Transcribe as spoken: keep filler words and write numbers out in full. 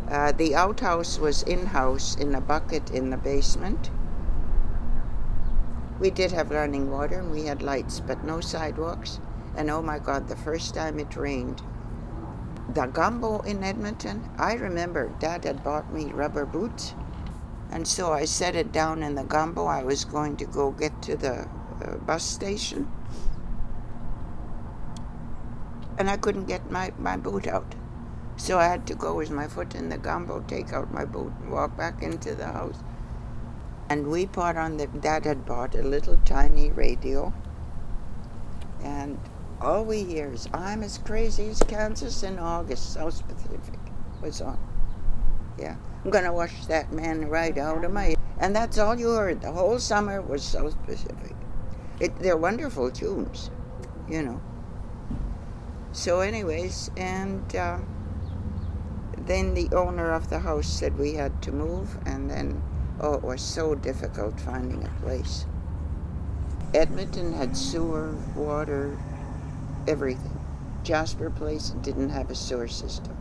Uh, the outhouse was in-house in a bucket in the basement. We did have running water and we had lights, but no sidewalks. And oh my God, the first time it rained, the gumbo in Edmonton, I remember Dad had bought me rubber boots. And so I set it down in the gumbo. I was going to go get to the uh, bus station. And I couldn't get my, my boot out. So I had to go with my foot in the gumbo, take out my boot, and walk back into the house. And we put on the, Dad had bought a little tiny radio. And all we hear is, I'm as crazy as Kansas in August, South Pacific was on. Yeah, I'm going to wash that man right out of my head. And that's all you heard. The whole summer was South Pacific. It, they're wonderful tunes, you know. So anyways, and uh, then the owner of the house said we had to move, and then, oh, it was so difficult finding a place. Edmonton had sewer, water, everything. Jasper Place didn't have a sewer system.